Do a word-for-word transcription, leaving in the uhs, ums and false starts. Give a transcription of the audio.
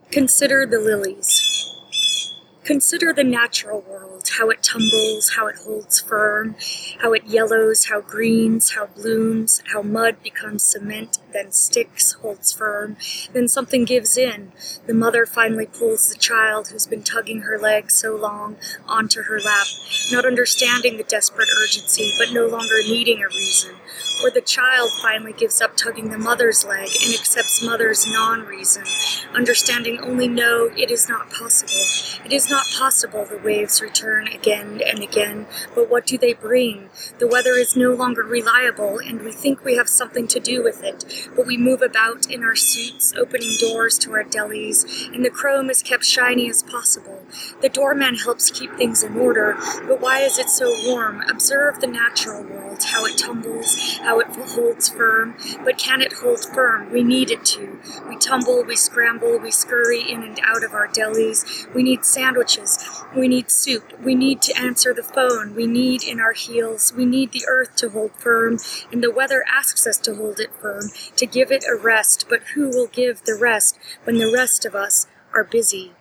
Consider the lilies. Consider the natural world, how it tumbles, how it holds firm, how it yellows, how greens, how blooms, how mud becomes cement, then sticks, holds firm, then something gives in. The mother finally pulls the child who's been tugging her leg so long onto her lap, not understanding the desperate urgency, but no longer needing a reason. Or the child finally gives up tugging the mother's leg and accepts mother's non-reason, understanding only no, it is not possible. It is not possible the waves return again and again, but what do they bring? The weather is no longer reliable, and we think we have something to do with it, but we move about in our suits, opening doors to our delis, and the chrome is kept shiny as possible. The doorman helps keep things in order, but why is it so warm? Observe the natural world, how it tumbles, how it holds firm, but can it hold firm? We need it to. We tumble, we scramble, we scurry in and out of our delis. We need sandwiches. We need soup. We need to answer the phone. We need in our heels. We need the earth to hold firm, and the weather asks us to hold it firm, to give it a rest. But who will give the rest when the rest of us are busy?